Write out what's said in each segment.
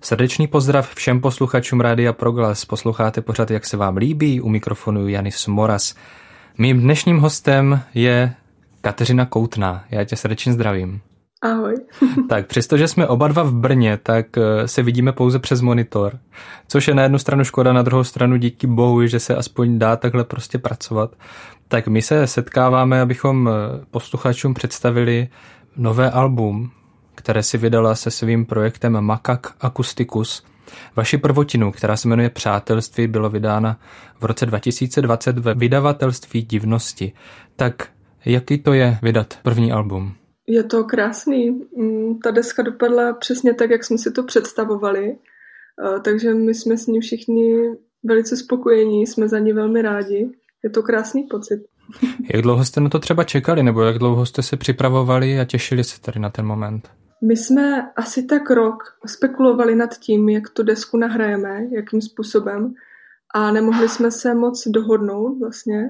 Srdečný pozdrav všem posluchačům Rádia Proglas. Posloucháte pořad Jak se vám líbí, u mikrofonu Janis Moras. Mým dnešním hostem je Kateřina Koutná. Já tě srdečně zdravím. Ahoj. Tak přestože jsme oba dva v Brně, tak se vidíme pouze přes monitor, což je na jednu stranu škoda, na druhou stranu díky bohu, že se aspoň dá takhle prostě pracovat. Tak my se setkáváme, abychom posluchačům představili nové album, které si vydala se svým projektem Makak Acousticus. Vaši prvotinu, která se jmenuje Přátelství, bylo vydána v roce 2020 ve vydavatelství Divnosti. Tak jaký to je vydat první album? Je to krásný. Ta deska dopadla přesně tak, jak jsme si to představovali. Takže my jsme s ní všichni velice spokojení, jsme za ní velmi rádi. Je to krásný pocit. Jak dlouho jste na to třeba čekali, nebo jak dlouho jste se připravovali a těšili se tady na ten moment? My jsme asi tak rok spekulovali nad tím, jak tu desku nahrajeme, jakým způsobem, a nemohli jsme se moc dohodnout vlastně.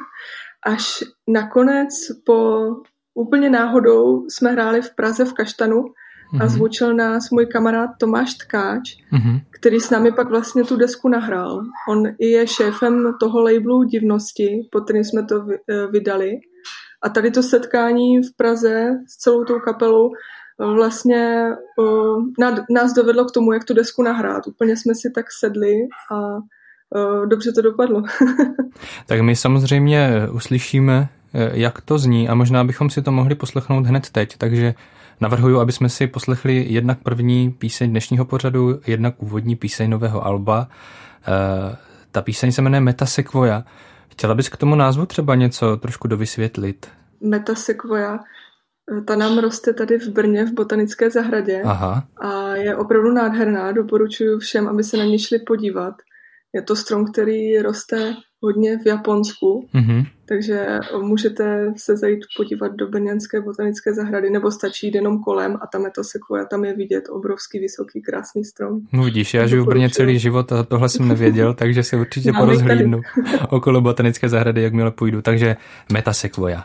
Až nakonec po úplně náhodou jsme hráli v Praze v Kaštanu a zvučil nás můj kamarád Tomáš Tkáč, který s námi pak vlastně tu desku nahrál. On i je šéfem toho labelu Divnosti, pod kterým jsme to vydali. A tady to setkání v Praze s celou tou kapelou vlastně nás dovedlo k tomu, jak tu desku nahrát. Úplně jsme si tak sedli a dobře to dopadlo. Tak my samozřejmě uslyšíme, jak to zní, a možná bychom si to mohli poslechnout hned teď, takže navrhuju, aby jsme si poslechli jednak první píseň dnešního pořadu, jednak úvodní píseň nového alba. Ta píseň se jmenuje Metasequoia. Chtěla bys k tomu názvu třeba něco trošku dovysvětlit? Metasequoia, ta nám roste tady v Brně v botanické zahradě. Aha. A je opravdu nádherná, doporučuji všem, aby se na ní šli podívat. Je to strom, který roste hodně v Japonsku, takže můžete se zajít podívat do brněnské botanické zahrady, nebo stačí jít jenom kolem a ta Metasequoia, tam je vidět obrovský, vysoký, krásný strom. No vidíš, já žiju v Brně celý život a tohle jsem nevěděl, takže se určitě porozhlídnu okolo botanické zahrady, jakmile půjdu. Takže Metasequoia.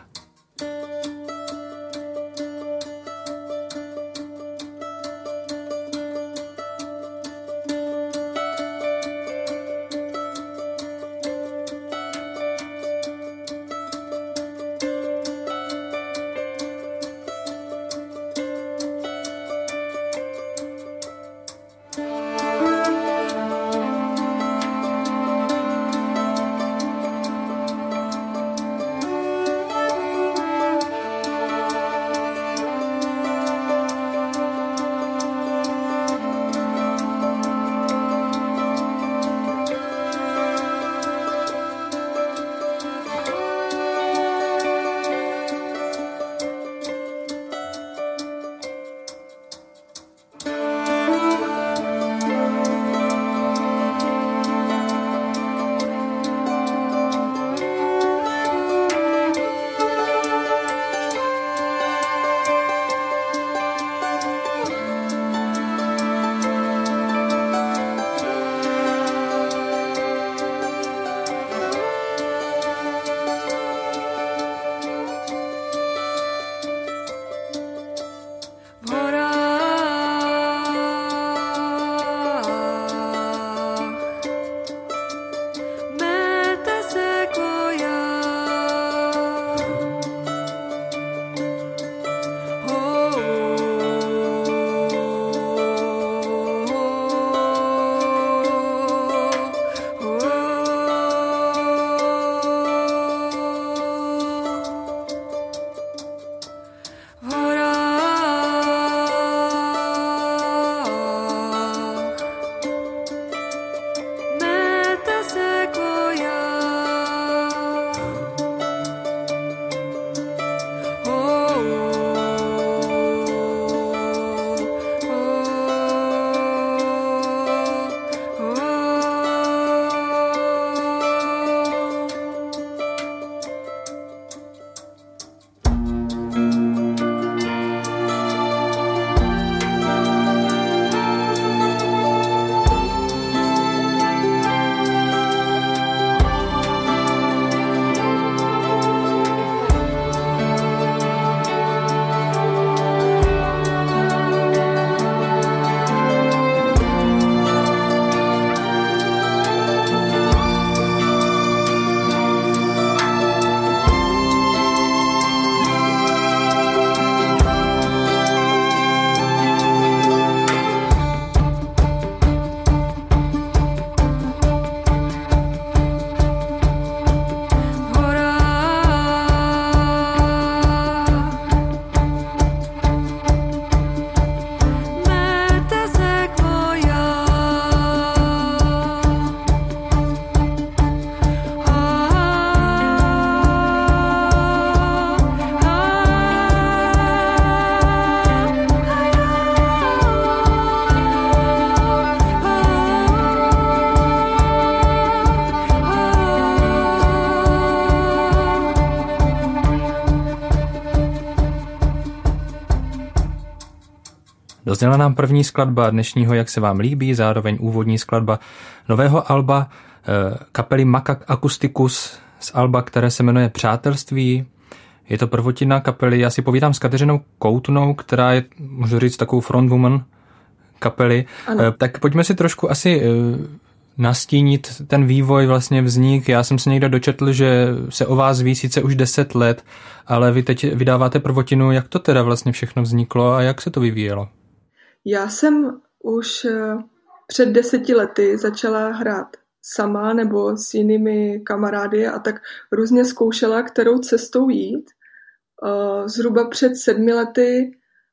Dozněla nám první skladba dnešního Jak se vám líbí, zároveň úvodní skladba nového alba kapely Makak Acousticus z alba, které se jmenuje Přátelství. Je to prvotina kapely, já si povídám s Kateřinou Koutnou, která je, můžu říct, takovou frontwoman kapely. Tak pojďme si trošku asi nastínit ten vývoj, vlastně vznik. Já jsem se někde dočetl, že se o vás ví sice už 10 let, ale vy teď vydáváte prvotinu. Jak to teda vlastně všechno vzniklo a jak se to vyvíjelo? Já jsem už před 10 lety začala hrát sama nebo s jinými kamarády a tak různě zkoušela, kterou cestou jít. Zhruba před 7 lety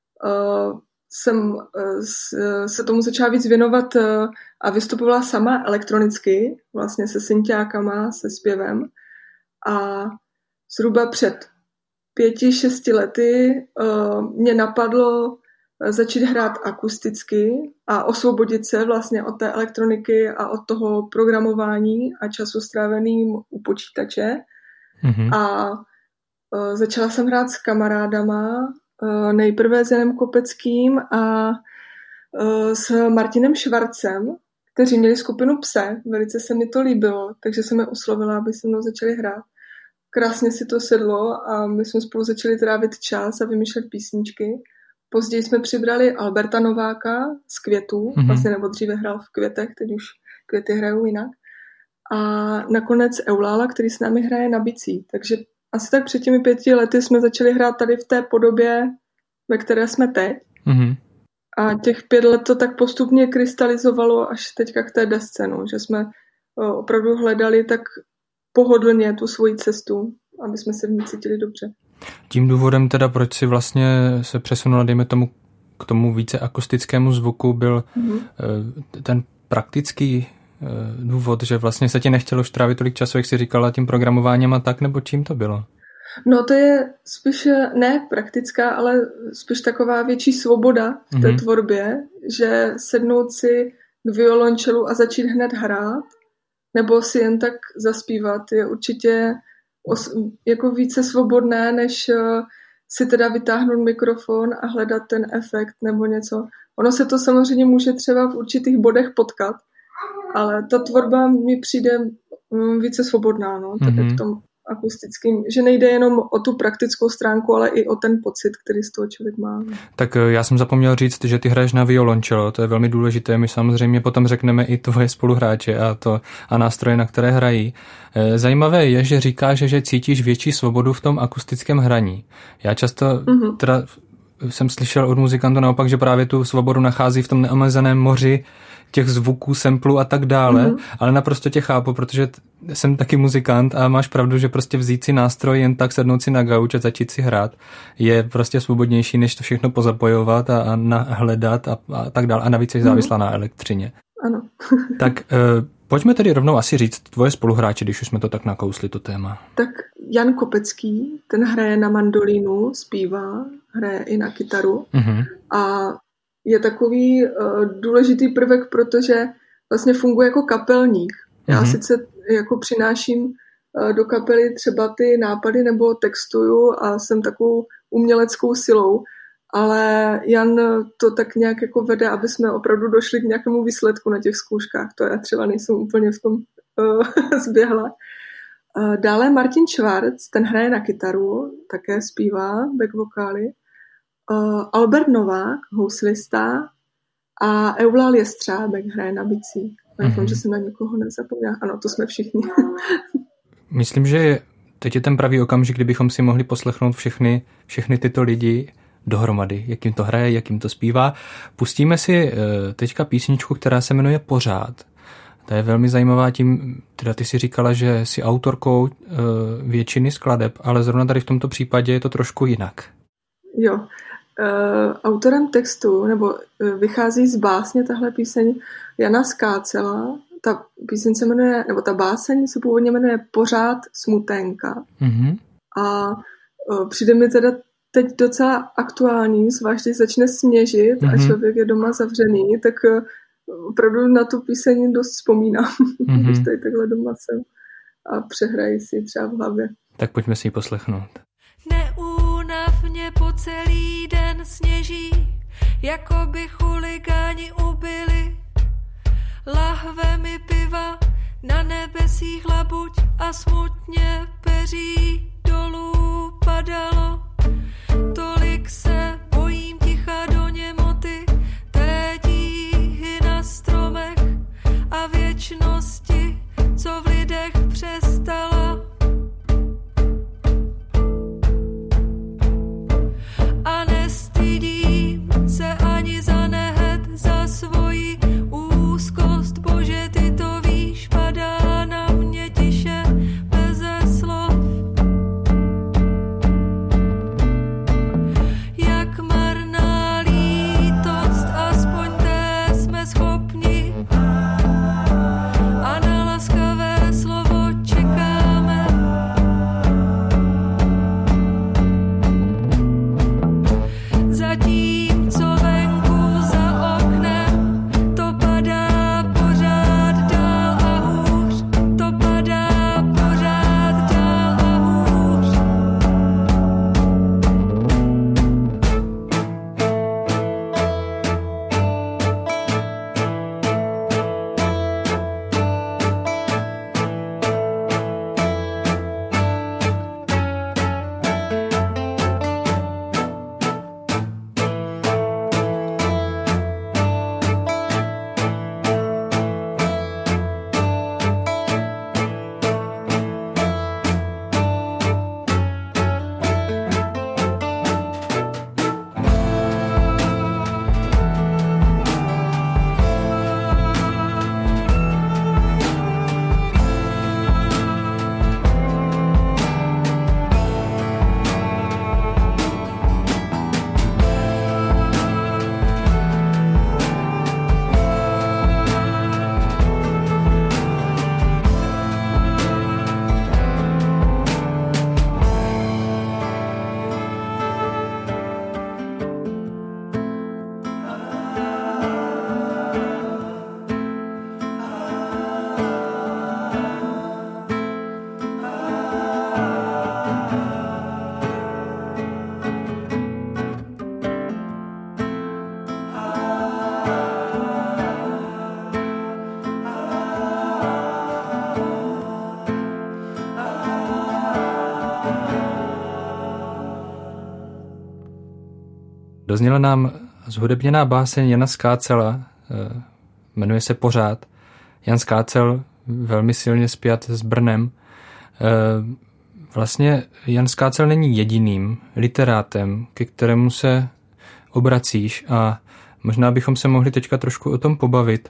jsem se tomu začala víc věnovat a vystupovala sama elektronicky, vlastně se synťákama, se zpěvem. A zhruba před 5-6 lety mě napadlo začít hrát akusticky a osvobodit se vlastně od té elektroniky a od toho programování a času stráveným u počítače. Mm-hmm. A začala jsem hrát s kamarádama, nejprve s Janem Kopeckým a s Martinem Švarcem, kteří měli skupinu Pse. Velice se mi to líbilo, takže jsem je oslovila, aby se mnou začali hrát. Krásně si to sedlo a my jsme spolu začali trávit čas a vymýšlet písničky. Později jsme přibrali Alberta Nováka z Květů, vlastně nebo dříve hrál v Květech, teď už Květy hrajou jinak. A nakonec Eulála, který s námi hraje na bicí. Takže asi tak před těmi 5 lety jsme začali hrát tady v té podobě, ve které jsme teď. Mm-hmm. A těch 5 let to tak postupně krystalizovalo až teďka k té desce, no, že jsme opravdu hledali tak pohodlně tu svoji cestu, aby jsme se v ní cítili dobře. Tím důvodem teda, proč si vlastně se přesunula, dejme tomu, k tomu více akustickému zvuku, byl ten praktický důvod, že vlastně se ti nechtělo trávit tolik času, jak jsi říkala, tím programováním a tak, nebo čím to bylo? No to je spíš ne praktická, ale spíš taková větší svoboda v té tvorbě, že sednout si k violončelu a začít hned hrát, nebo si jen tak zaspívat, je určitě jako více svobodné, než si teda vytáhnout mikrofon a hledat ten efekt nebo něco. Ono se to samozřejmě může třeba v určitých bodech potkat, ale ta tvorba mi přijde více svobodná, no, tak v tom akustickým, že nejde jenom o tu praktickou stránku, ale i o ten pocit, který z toho člověk má. Tak já jsem zapomněl říct, že ty hraješ na violončelo, to je velmi důležité, my samozřejmě potom řekneme i tvoje spoluhráče a nástroje, na které hrají. Zajímavé je, že říkáš, že cítíš větší svobodu v tom akustickém hraní. Já často teda jsem slyšel od muzikantů naopak, že právě tu svobodu nachází v tom neomezeném moři těch zvuků, samplů a tak dále, ale naprosto tě chápu, protože jsem taky muzikant a máš pravdu, že prostě vzít si nástroj, jen tak sednout si na gauč a začít si hrát je prostě svobodnější, než to všechno pozapojovat a nahledat a tak dále. A navíc je závislá na elektřině. Ano. Tak pojďme tedy rovnou asi říct tvoje spoluhráči, když už jsme to tak nakousli, to téma. Tak Jan Kopecký, ten hraje na mandolínu, zpívá, hraje i na kytaru a je takový důležitý prvek, protože vlastně funguje jako kapelník. Já sice jako přináším do kapely třeba ty nápady nebo textuju a jsem takovou uměleckou silou, ale Jan to tak nějak jako vede, aby jsme opravdu došli k nějakému výsledku na těch zkouškách. To já třeba nejsem úplně v tom zběhla. Dále Martin Švarc, ten hraje na kytaru, také zpívá back vokály. Albert Novák, houslista a Eulál Jestřábek hraje na bicí. Doufám, že jsem na někoho nezapomněla. Ano, to jsme všichni. Myslím, že teď je ten pravý okamžik, kdybychom si mohli poslechnout všechny tyto lidi dohromady, jak jim to hraje, jak jim to zpívá. Pustíme si teďka písničku, která se jmenuje Pořád. Ta je velmi zajímavá tím, teda ty si říkala, že jsi autorkou většiny skladeb, ale zrovna tady v tomto případě je to trošku jinak. Jo. Autorem textu, nebo vychází z básně tahle píseň Jana Skácela. Ta píseň se jmenuje, nebo ta báseň se původně jmenuje Pořád smuténka. A přijde mi teda teď docela aktuální, zvlášť když začne sněžit a člověk je doma zavřený, tak opravdu na tu píseň dost vzpomínám, když tady takhle doma jsem a přehraji si třeba v hlavě. Tak pojďme si ji poslechnout. Neúnavně po celý den sněží, jako by chuligáni ubili. Lahvemi piva na nebesích labuť a smutně peří dolů padalo. Tolik se bojím ticha do němoty, té tíhy na stromech a věčnosti, co v lidech přestala. A nestydím se ani za nehet, za svoji úzkost, Bože, ty to víš, padá na mě tiše, beze slov. Jak marná lítost, aspoň té jsme schopni, a na laskavé slovo čekáme. Zatímco venku za oknem to padá pořád dál a hůř, to padá pořád dál a hůř. Dozněla nám zhudebněná báseň Jana Skácela, jmenuje se Pořád. Jan Skácel velmi silně spjat s Brnem. Vlastně Jan Skácel není jediným literátem, ke kterému se obracíš, a možná bychom se mohli teďka trošku o tom pobavit.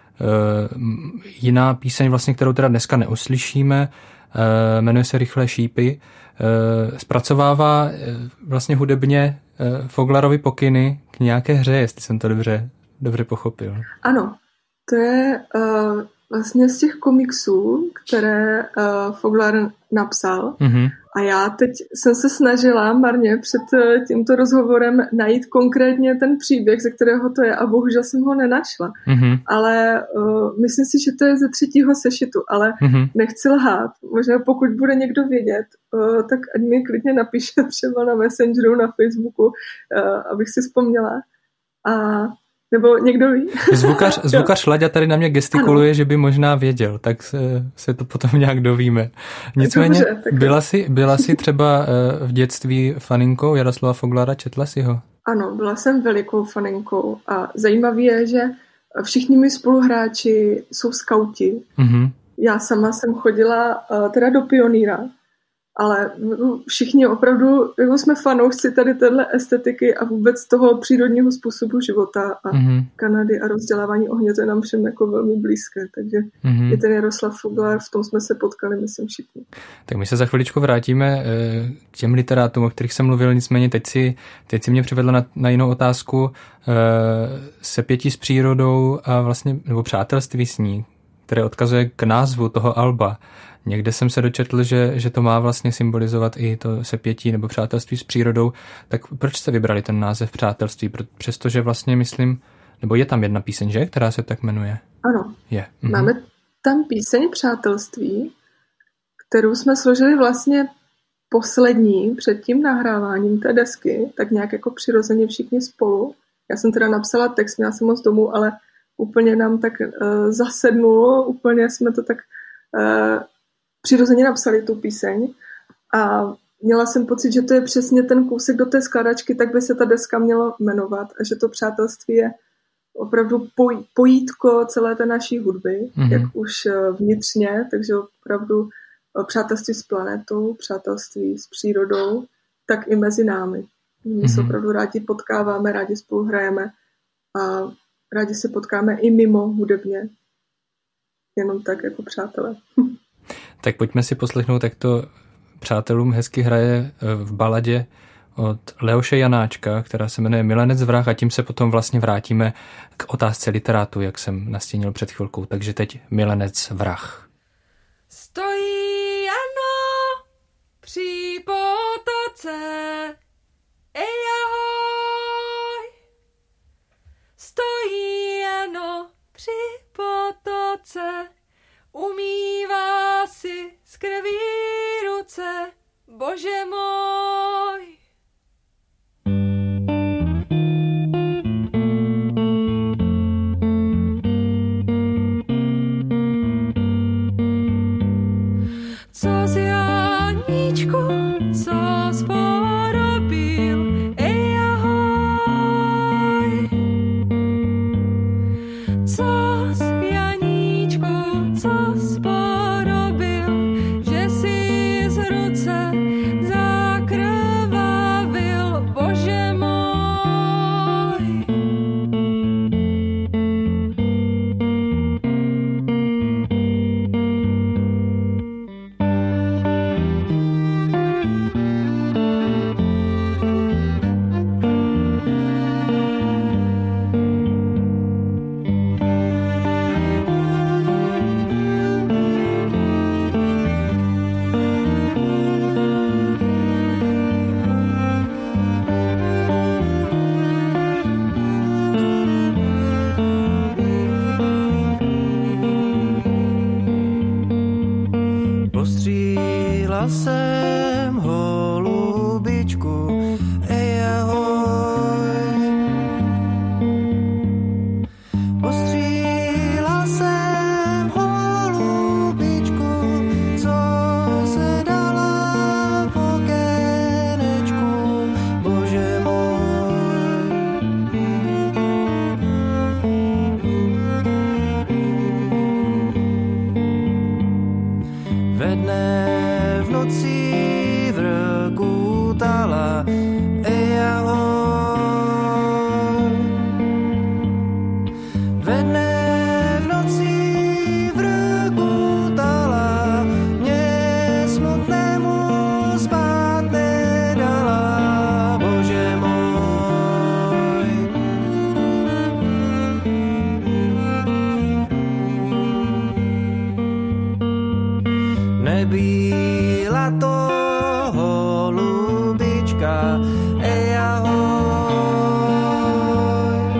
Jiná píseň, vlastně, kterou teda dneska neuslyšíme, jmenuje se Rychlé šípy, zpracovává vlastně hudebně Foglarovi pokyny k nějaké hře, jestli jsem to dobře pochopil. Ano, to je vlastně z těch komiksů, které Foglar napsal. Mm-hmm. A já teď jsem se snažila marně před tímto rozhovorem najít konkrétně ten příběh, ze kterého to je, a bohužel jsem ho nenašla. Mm-hmm. Ale myslím si, že to je ze 3. sešitu, ale nechci lhát. Možná pokud bude někdo vědět, tak ať mi klidně napíše třeba na Messengeru, na Facebooku, abych si vzpomněla. A nebo někdo ví? Zvukař Laďa tady na mě gestikuluje, ano, že by možná věděl, tak se to potom nějak dovíme. Nicméně, dobře, byla jsi třeba v dětství faninkou Jaroslava Foglara, četla jsi ho? Ano, byla jsem velikou faninkou a zajímavé je, že všichni mi spoluhráči jsou skauti. Mm-hmm. Já sama jsem chodila teda do Pionýra, ale všichni opravdu jako jsme fanoušci tady téhle estetiky a vůbec toho přírodního způsobu života a Kanady a rozdělávání ohně, to je nám všem jako velmi blízké, takže i ten Jaroslav Foglar, v tom jsme se potkali, myslím, všichni. Tak my se za chviličku vrátíme k těm literátům, o kterých jsem mluvil, nicméně teď si mě přivedla na jinou otázku, sepětí s přírodou a vlastně, nebo přátelství s ní, které odkazuje k názvu toho alba. Někde jsem se dočetl, že to má vlastně symbolizovat i to sepětí nebo přátelství s přírodou. Tak proč jste vybrali ten název přátelství? Přestože vlastně myslím, nebo je tam jedna píseň, že? Která se tak jmenuje? Ano. Je. Máme tam píseň Přátelství, kterou jsme složili vlastně poslední před tím nahráváním té desky, tak nějak jako přirozeně všichni spolu. Já jsem teda napsala text, měla jsem moc domů, ale úplně nám tak zasednulo, úplně jsme to tak přirozeně napsali tu píseň a měla jsem pocit, že to je přesně ten kousek do té skladačky, tak by se ta deska měla jmenovat a že to přátelství je opravdu pojítko celé té naší hudby, jak už vnitřně, takže opravdu přátelství s planetou, přátelství s přírodou, tak i mezi námi. My se opravdu rádi potkáváme, rádi spolu hrajeme a rádi se potkáme i mimo hudebně, jenom tak jako přátelé. Tak pojďme si poslechnout, jak to přátelům hezky hraje v baladě od Leoše Janáčka, která se jmenuje Milenec vrah a tím se potom vlastně vrátíme k otázce literátu, jak jsem nastínil před chvilkou. Takže teď Milenec vrah. Stojí Jano při potoce, ej ahoj. Stojí Jano při potoce, umývá si z krví ruce, Bože můj. Co z Janíčku, co sporobil, ej ahoj. Co z Janíčku, co sporobil, že si z ruce zakrvavil, Bože můj. Postříla jsem holubičku, ej ahoj. Postříla jsem holubičku, co se dala v okénečku, Bože můj. Ve dne v noci vrkutala, ej ahoj. Ve dne v noci vrkutala, mě smutnému spát nedala, Bože můj. Nebyla to holubička, ej ahoj.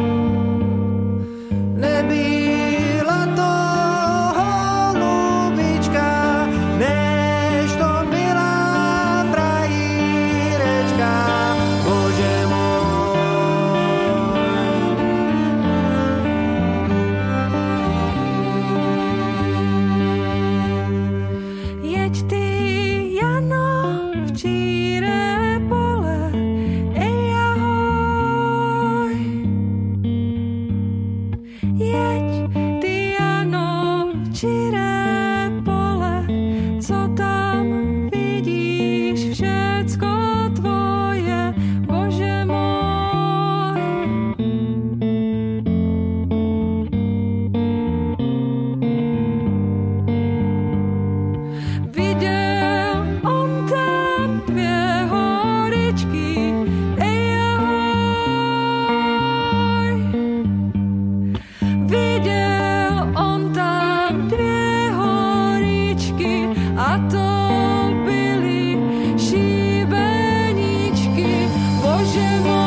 Nebyla to holubička, než to byla frajírečka, Bože můj. Jeď ty, Jano, v číré pole, ej ahoj. Jeď ty, Jano, v číré pole, co tam vidíš, všecko tvoje, Bože můj. Viděl on tam dvě horičky, ej ahoj. Viděl on tam dvě horičky a to byly šibeničky, Bože můj.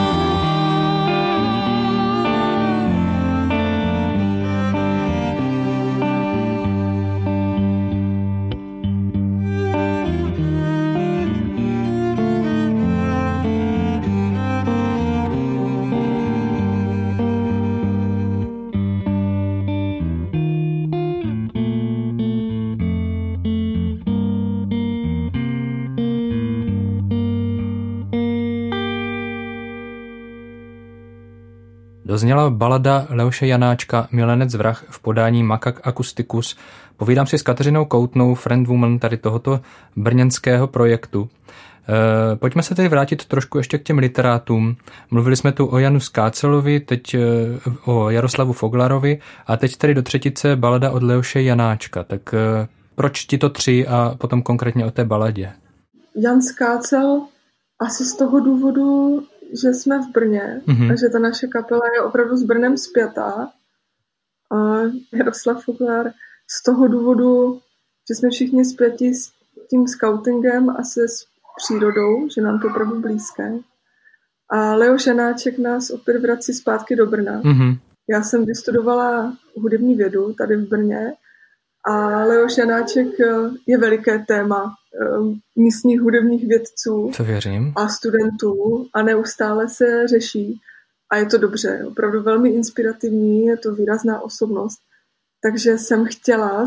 dozněla balada Leoše Janáčka Milenec vrah v podání Makak Acousticus. Povídám si s Kateřinou Koutnou, friendwoman tady tohoto brněnského projektu. Pojďme se tedy vrátit trošku ještě k těm literátům. Mluvili jsme tu o Janu Skácelovi, teď o Jaroslavu Foglarovi a teď tedy do třetice balada od Leoše Janáčka. Tak proč ti to 3 a potom konkrétně o té baladě? Jan Skácel asi z toho důvodu, že jsme v Brně a že ta naše kapela je opravdu s Brnem spjatá. A Jaroslav Foglar z toho důvodu, že jsme všichni spjati s tím skautingem a se přírodou, že nám to opravdu blízké. A Leoš Janáček nás opět vrací zpátky do Brna. Já jsem vystudovala hudební vědu tady v Brně a Leoš Janáček je veliké téma místních hudebních vědců a studentů a neustále se řeší. A je to dobře, opravdu velmi inspirativní, je to výrazná osobnost. Takže jsem chtěla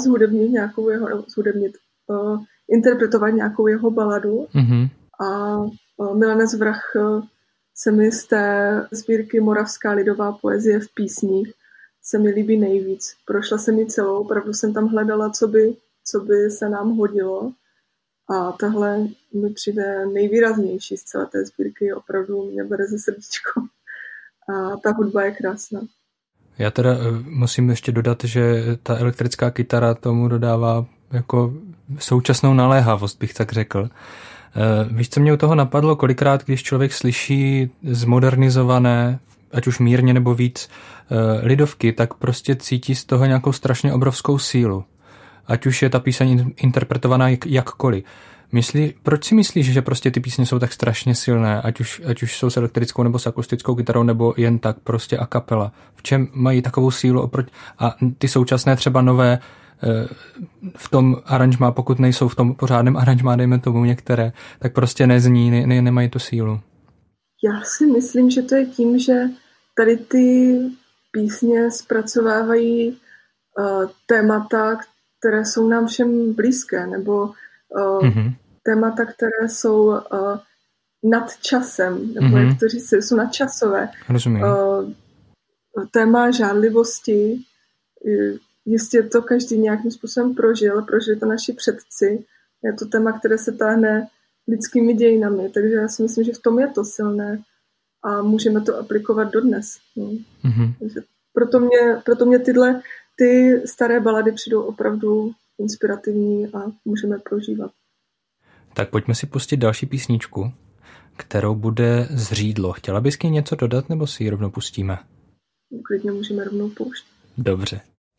interpretovat nějakou jeho baladu a Milenec vrah se mi z té sbírky Moravská lidová poezie v písních se mi líbí nejvíc. Prošla jsem ji celou, opravdu jsem tam hledala, co by se nám hodilo a tahle mi přijde nejvýraznější z celé té sbírky, opravdu mě bere ze srdíčko a ta hudba je krásná. Já teda musím ještě dodat, že ta elektrická kytara tomu dodává jako současnou naléhavost, bych tak řekl. Víš, co mě u toho napadlo? Kolikrát, když člověk slyší zmodernizované, ať už mírně nebo víc, lidovky, tak prostě cítí z toho nějakou strašně obrovskou sílu. Ať už je ta píseň interpretovaná jakkoliv. Proč si myslíš, že prostě ty písně jsou tak strašně silné, ať už jsou s elektrickou nebo s akustickou kytarou, nebo jen tak prostě a kapela? V čem mají takovou sílu a ty současné třeba nové v tom aranžmá, pokud nejsou v tom pořádném aranžmá, dejme tomu některé, tak prostě nezní, nemají tu sílu. Já si myslím, že to je tím, že tady ty písně zpracovávají témata, které jsou nám všem blízké, nebo témata, které jsou nad časem, nebo jak to říct, jsou nadčasové. Rozumím. Téma žádlivosti, jistě to každý nějakým způsobem prožili to naši předci. Je to téma, které se táhne lidskými dějinami, takže já si myslím, že v tom je to silné a můžeme to aplikovat dodnes. Takže proto mě ty staré balady přijdou opravdu inspirativní a můžeme prožívat. Tak pojďme si pustit další písničku, kterou bude Zřídlo. Chtěla bys k ní něco dodat, nebo si ji rovnou pustíme? Klidně můžeme rovnou pouštět. Dobře.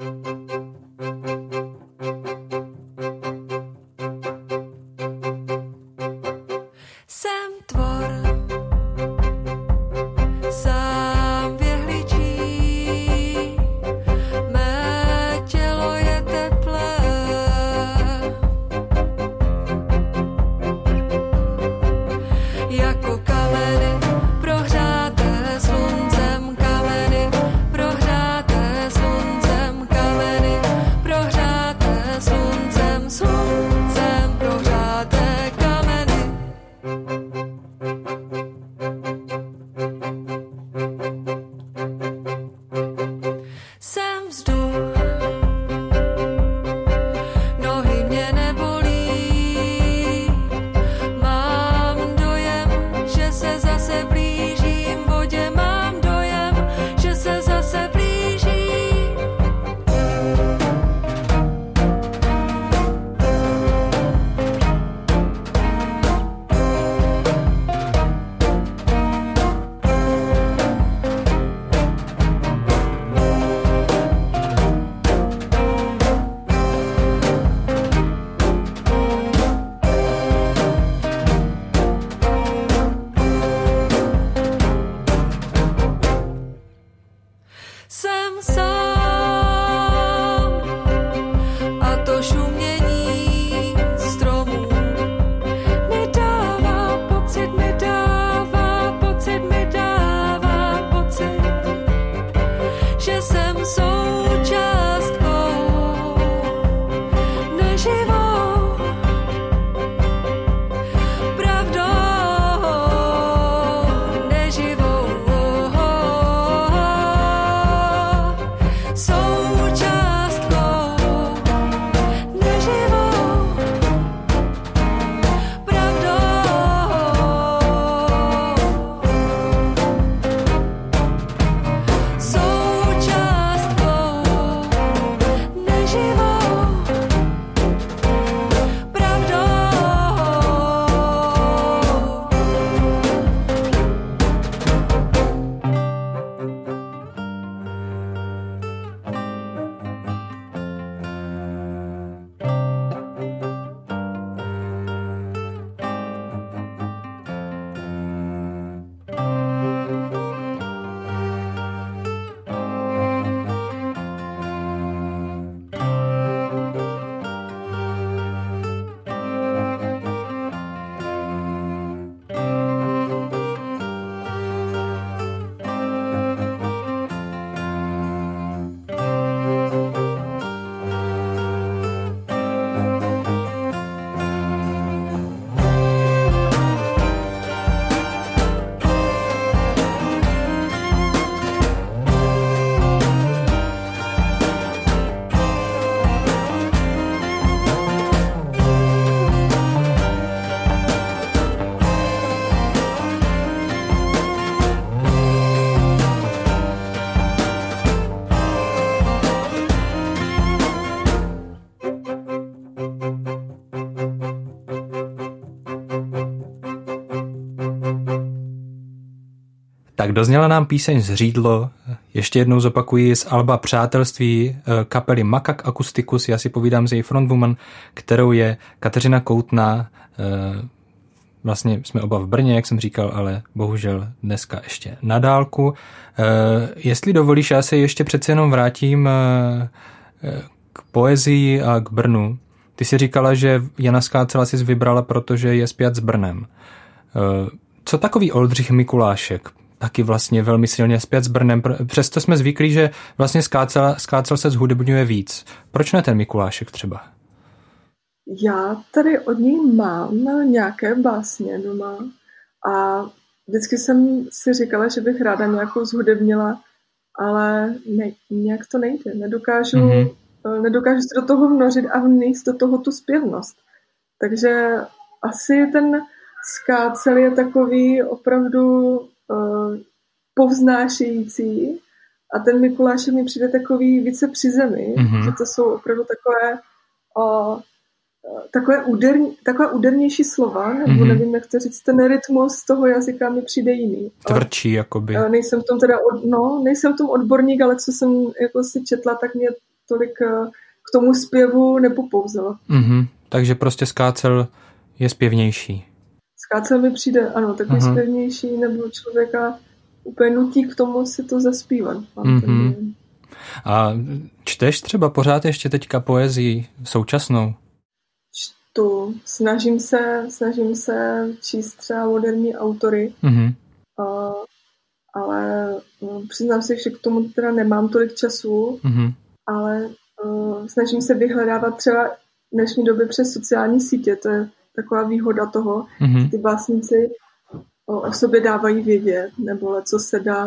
Jsem tvor, sám věhličí, mé tělo je teplé. Jako kameny prohřáté sluncem, kameny prohřáté sluncem, kameny prohřáté sluncem, sluncem. Tak dozněla nám píseň Zřídlo, ještě jednou zopakuji, z alba Přátelství kapely Makak Acousticus. Já si povídám s její frontwoman, kterou je Kateřina Koutná. Vlastně jsme oba v Brně, jak jsem říkal, ale bohužel dneska ještě na dálku. Jestli dovolíš, já se ještě přece jenom vrátím k poezii a k Brnu. Ty jsi říkala, že Jana Skácela jsi vybrala, protože je spjat s Brnem. Co takový Oldřich Mikulášek? Taky vlastně velmi silně spjat s Brnem. Přesto jsme zvyklí, že vlastně Skácel se zhudebňuje víc. Proč ne ten Mikulášek třeba? Já tady od něj mám nějaké básně doma a vždycky jsem si říkala, že bych ráda nějakou zhudebnila, ale nějak to nejde. Nedokážu se do toho vnořit a vníst do toho tu zpěvnost. Takže asi ten Skácel je takový opravdu povznášející a ten Mikulášek mi přijde takový více při zemi, že to jsou opravdu taková údernější slova, nebo nevím, jak to říct, ten rytmus toho jazyka mi přijde jiný. Tvrdší, jakoby. Nejsem v tom nejsem v tom odborník, ale co jsem jako si četla, tak mě tolik k tomu zpěvu nepopouzelo. Takže prostě Skácel je zpěvnější. Skácel mi přijde, ano, takový zpěvnější, nebo člověka úplně nutí k tomu si to zaspívat. A čteš třeba pořád ještě teďka poezii současnou? Čtu. Snažím se číst třeba moderní autory, ale přiznám se, že k tomu teda nemám tolik času, ale snažím se vyhledávat třeba v dnešní době přes sociální sítě. To je taková výhoda toho, že ty básníci o sobě dávají vědět, nebo co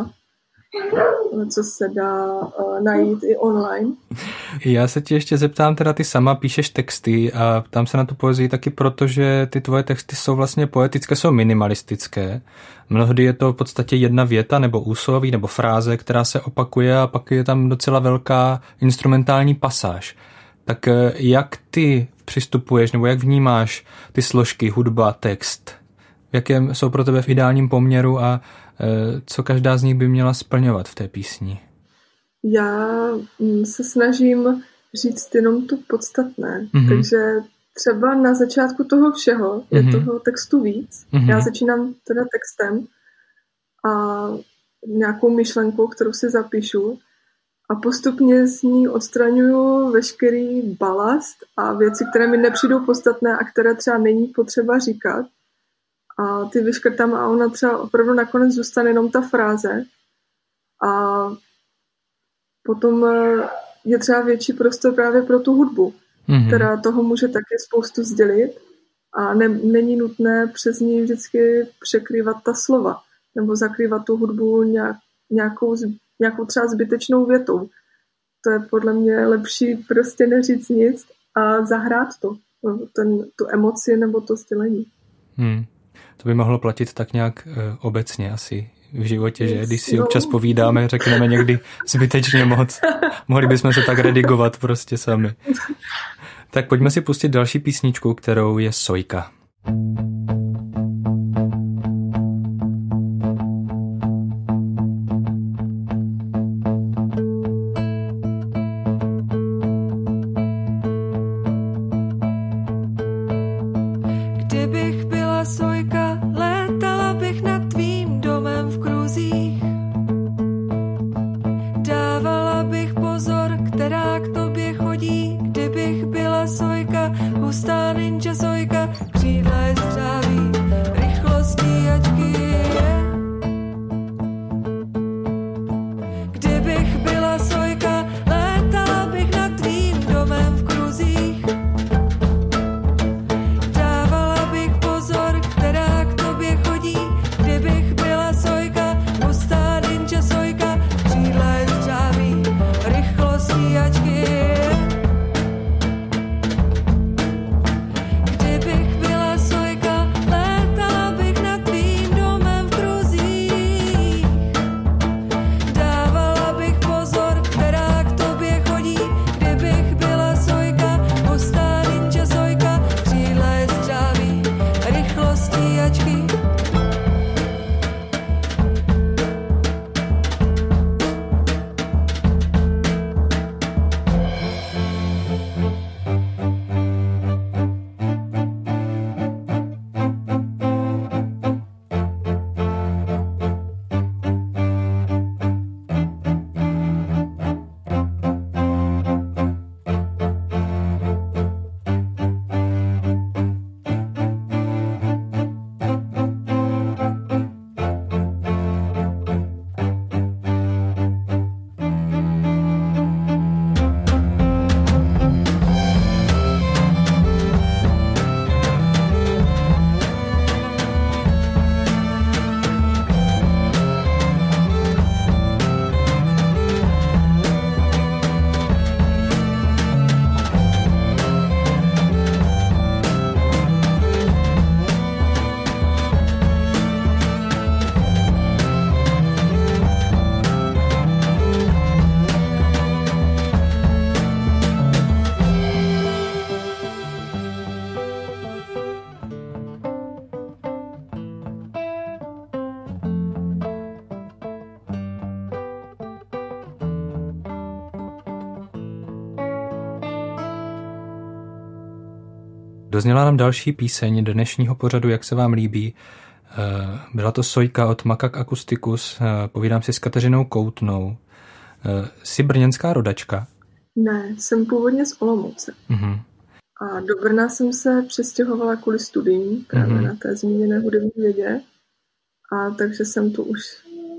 se dá najít i online. Já se ti ještě zeptám, teda ty sama píšeš texty a ptám se na tu poezii taky proto, že ty tvoje texty jsou vlastně poetické, jsou minimalistické. Mnohdy je to v podstatě jedna věta nebo úsloví nebo fráze, která se opakuje a pak je tam docela velká instrumentální pasáž. Tak jak ty přistupuješ nebo jak vnímáš ty složky, hudba, text? Jaké jsou pro tebe v ideálním poměru a co každá z nich by měla splňovat v té písni? Já se snažím říct jenom to podstatné. Takže třeba na začátku toho všeho je toho textu víc. Já začínám teda textem a nějakou myšlenkou, kterou si zapíšu a postupně z ní odstraňuju veškerý balast a věci, které mi nepřijdou podstatné a které třeba není potřeba říkat. A ty vyškrtám a ona třeba opravdu nakonec zůstane jenom ta fráze. A potom je třeba větší prostor právě pro tu hudbu, která toho může taky spoustu sdělit a není nutné přes ní vždycky překrývat ta slova nebo zakrývat tu hudbu nějakou třeba zbytečnou větou. To je podle mě lepší prostě neříct nic a zahrát tu emoci nebo to sdělení. To by mohlo platit tak nějak obecně asi v životě, že když si občas povídáme, řekneme někdy zbytečně moc. Mohli bychom se tak redigovat prostě sami. Tak pojďme si pustit další písničku, kterou je Sojka. Kdybych byla sojka, létala bych nad tvým domem v kruzích. Dávala bych pozor, která k tobě chodí. Kdybych byla sojka, hustá ninja sojka, křídla je stráví. dozněla nám další píseň dnešního pořadu, jak se vám líbí. Byla to Sojka od Makak Akusticus, povídám si s Kateřinou Koutnou. Jsi brněnská rodačka? Ne, jsem původně z Olomouce. Mm-hmm. A do Brna jsem se přestěhovala kvůli studiím, právě na té zmíněné hudební vědě. A takže jsem tu už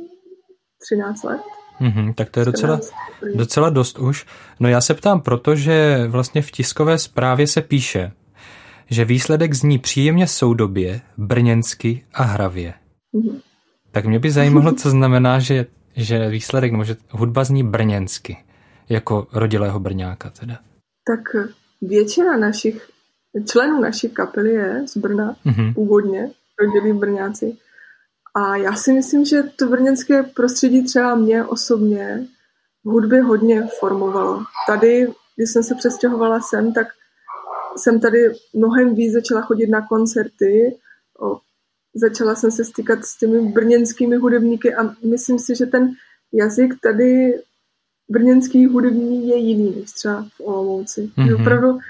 13 let. Tak to je docela dost už. No já se ptám, protože vlastně v tiskové zprávě se píše, že výsledek zní příjemně soudobě, brněnsky a hravě. Tak mě by zajímalo, co znamená, že výsledek, nebo že hudba zní brněnsky, jako rodilého Brňáka teda. Tak většina našich členů naší kapely je z Brna, původně, rodilí Brňáci. A já si myslím, že to brněnské prostředí třeba mě osobně v hudbě hodně formovalo. Tady, když jsem se přestěhovala sem, tak jsem tady mnohem víc začala chodit na koncerty, začala jsem se stýkat s těmi brněnskými hudebníky a myslím si, že ten jazyk tady brněnský hudební je jiný než třeba v Olomouci. Opravdu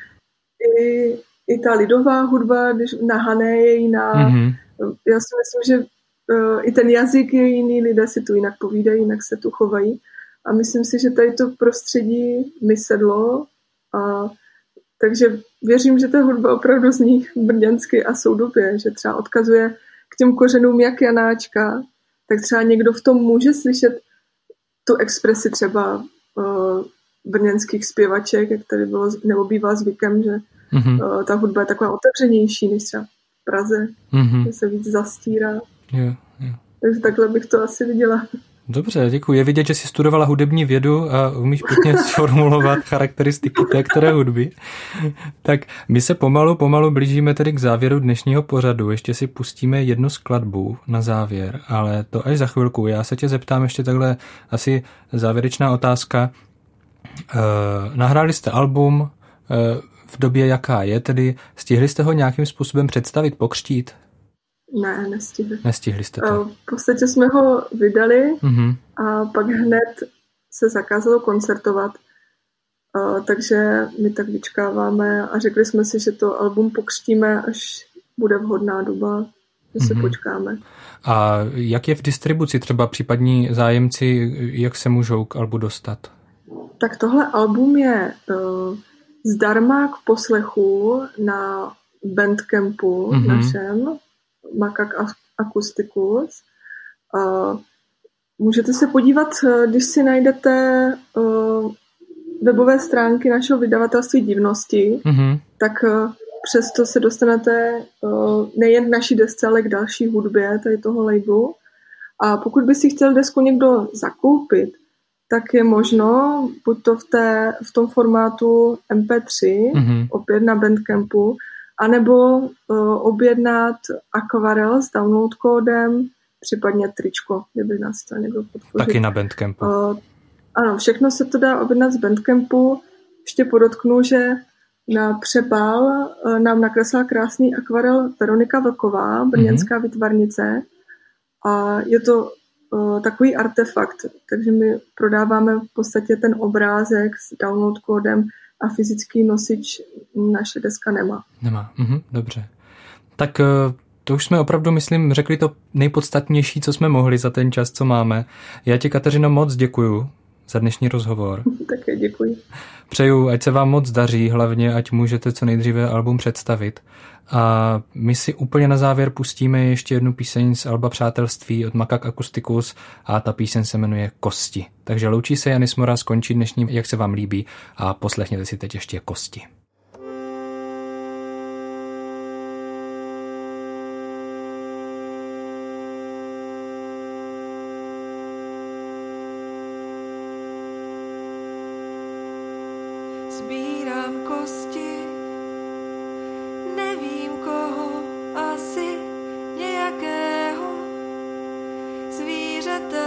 i ta lidová hudba, když na Hané je jiná. Já si myslím, že i ten jazyk je jiný, lidé si tu jinak povídají, jinak se tu chovají. A myslím si, že tady to prostředí mi sedlo. Takže věřím, že ta hudba opravdu zní brněnsky a soudobě, že třeba odkazuje k těm kořenům jak Janáčka, tak třeba někdo v tom může slyšet tu expresi třeba brněnských zpěvaček, jak tady bylo, nebo bývá zvykem, že ta hudba je taková otevřenější než třeba v Praze, že se víc zastírá. Jo. Takže takhle bych to asi viděla. Dobře, děkuji. Je vidět, že jsi studovala hudební vědu a umíš pěkně sformulovat charakteristiky té které hudby. Tak my se pomalu blížíme tedy k závěru dnešního pořadu. Ještě si pustíme jednu skladbu na závěr, ale to až za chvilku. Já se tě zeptám ještě takhle asi závěrečná otázka. Nahráli jste album v době, jaká je, tedy stihli jste ho nějakým způsobem představit, pokřtít? Ne, nestihli. Nestihli jste to. V podstatě jsme ho vydali a pak hned se zakázalo koncertovat, takže my tak vyčkáváme a řekli jsme si, že to album pokřtíme, až bude vhodná doba, že se počkáme. A jak je v distribuci třeba případní zájemci, jak se můžou k albu dostat? Tak tohle album je zdarma k poslechu na Bandcampu našem, Makak Akusticus. Můžete se podívat, když si najdete webové stránky našeho vydavatelství Divnosti, tak přesto se dostanete nejen k naší desce, ale k další hudbě tady toho labelu. A pokud by si chtěl desku někdo zakoupit, tak je možno buď to v tom formátu MP3, opět na Bandcampu, anebo objednat akvarel s download kódem, případně tričko, kdyby nás to někdo podpořil. Taky na Bandcampu. Ano, všechno se to dá objednat z Bandcampu. Ještě podotknu, že na přebal nám nakreslila krásný akvarel Veronika Vlková, brněnská výtvarnice. A je to takový artefakt, takže my prodáváme v podstatě ten obrázek s download kódem a fyzický nosič naše deska nemá. Dobře. Tak to už jsme opravdu, myslím, řekli to nejpodstatnější, co jsme mohli za ten čas, co máme. Já ti, Kateřino, moc děkuju za dnešní rozhovor. Také děkuji. Přeju, ať se vám moc daří, hlavně ať můžete co nejdříve album představit. A my si úplně na závěr pustíme ještě jednu píseň z alba Přátelství od Makak Akusticus a ta píseň se jmenuje Kosti. Takže loučí se Janis Moraz, končí dnešní Jak se vám líbí a poslechněte si teď ještě Kosti. Sbírám kosti, nevím koho, asi nějakého zvířete.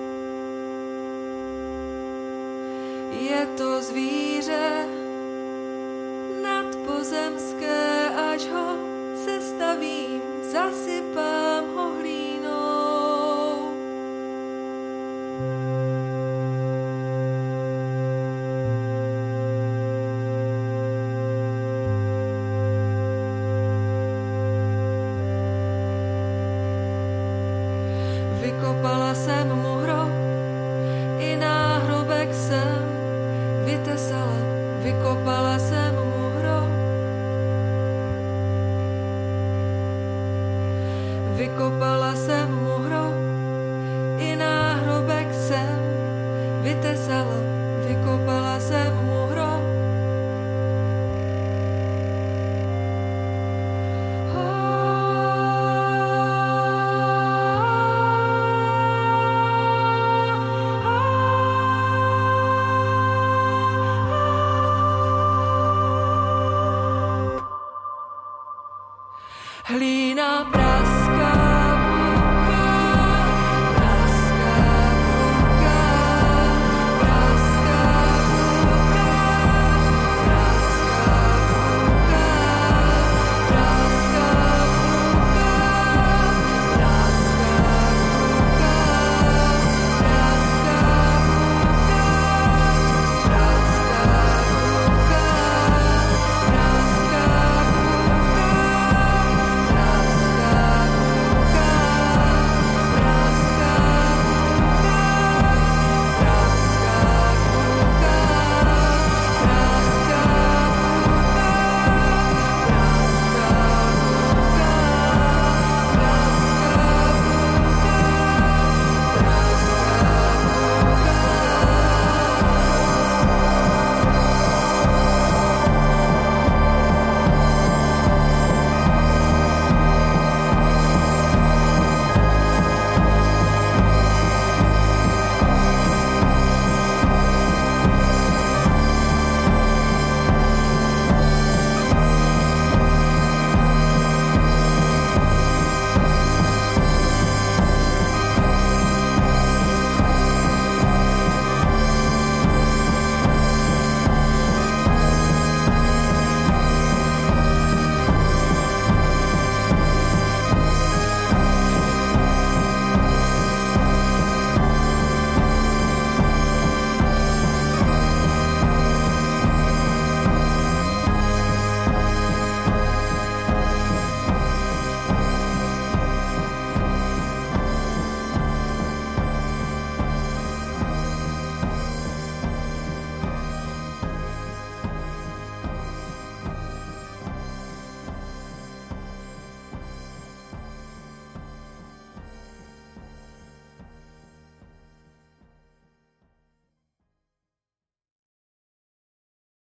Je to zvíře nadpozemské, až ho sestavím